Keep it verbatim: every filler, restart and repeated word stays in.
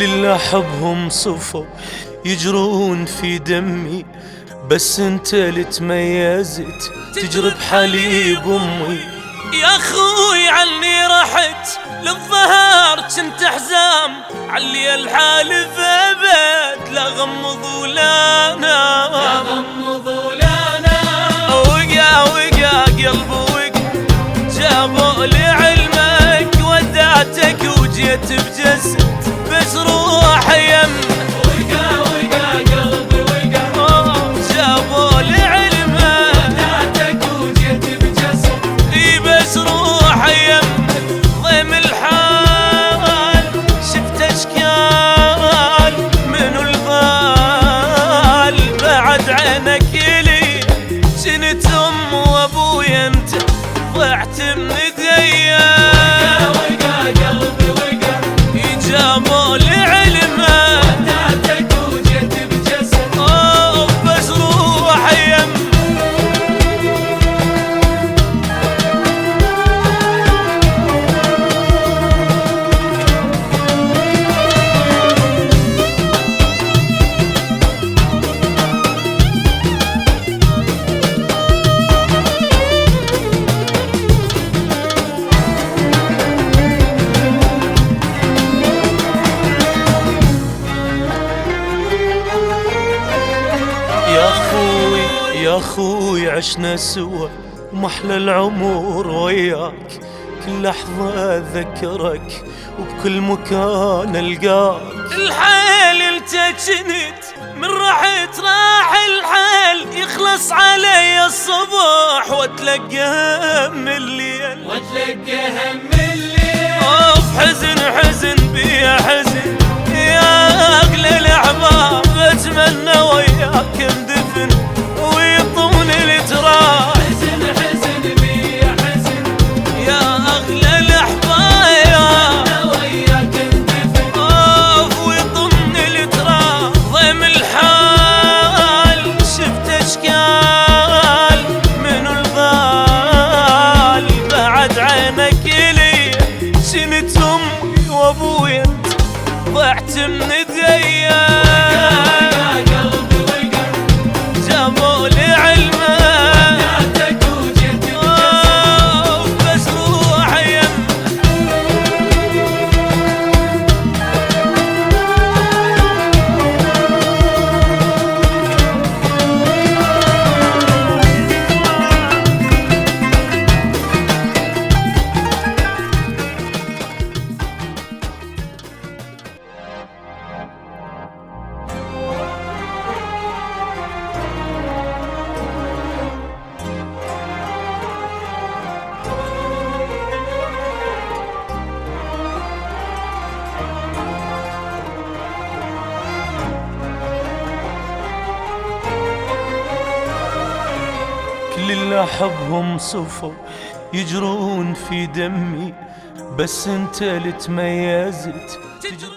كل اللي احبهم صفوا يجرون في دمي، بس انت اللي تميزت تجري بحليب امي. يا اخوي عني رحت للظهر كنت حزام، علي الحالف ابد لا غمض ولا نام، لا غمض ولا نام. وقع وقع قلب وقع جابوا لي علمك، ودعتك وجيت بجسد بس روح يمك. وقع وقع قلبي وقع جابوا لي علمك، ودعتك وجيت بجسد اي بس روح يمك. ضيم الحال شفت اشكال منو الغال بعد عينك لي، جنت ام وابويا انت ضعت من ايديا. وقع قلبي وقع جابوا لي علمه، ودعتك وجيت بجسد اوه بس روح يم. يا اخوي يا اخوي عشنا سوا ومحلى العمر وياك، كل لحظة اذكرك وبكل مكان القاك. الحيل انت جنت من رحت راح الحال، يخلص علي الصبح واتلقى هم الليل، واتلقى هم الليل. اوف حزن حزن بيا حزن يا اغلى الاحباب، اتمنى وياك اندفن ويطون التراب. حزن حزن بيا حزن يا اغلى الاحباب، اتمنى وياك اندفن اوف ويطون التراب. ضيم الحال شفت اشكال منو الغال بعد عينك لي، جنت امي وابويا ضعت من ايديا. قلبي وقع جابوا لي علمه، ودعتك وجيت بجسد بس روح يم. كل اللي احبهم صفوا يجرون في دمي، بس انت اللي تميزت